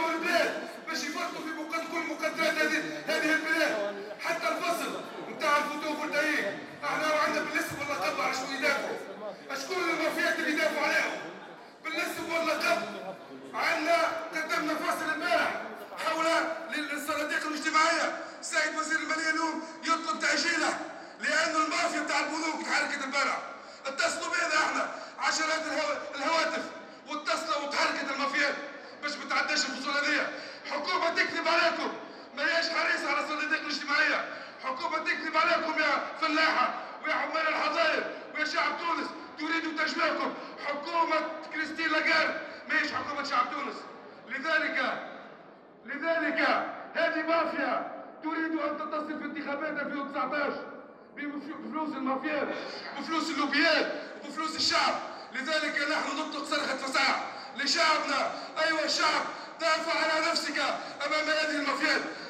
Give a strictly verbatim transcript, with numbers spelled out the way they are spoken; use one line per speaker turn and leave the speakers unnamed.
يفتحوا البلاد باش يفرطوا في مقد كل مقدرات هذه هذه البلاد، حتى الفصل نتاع الفوتوفولتايك احنا عندنا بالاسم واللقب على شكون يدافعوا، شكون المافيات اللي يدافعوا عليهم بالاسم واللقب. عندنا قدمنا فصل امبارح حول الصناديق الاجتماعيه، السيد وزير الماليه اليوم يطلب تعجيله لان المافيا بتاع البنوك تحركت امبارح. اتصلوا بينا احنا عشرات الهواتف واتصلوا وتحركت المافيات باش ما تعداش الفصول هذه. حكومه تكذب عليكم، ما هياش حريصه على الصناديق الاجتماعيه، حكومه تكذب عليكم يا فلاحه ويا عمال الحظاير ويا شعب تونس تريد تجميعكم. حكومه كريستين لاغارد ما هيش حكومه شعب تونس. لذلك لذلك هذه مافيا تريد ان تتصل في انتخابات ألفين وتسعطاش بفلوس المافيات بفلوس اللوبيات وبفلوس الشعب. لذلك نحن نطلق صرخة فساع لشعبنا. أيها الشعب، دافع على نفسك أمام هذه المافيات.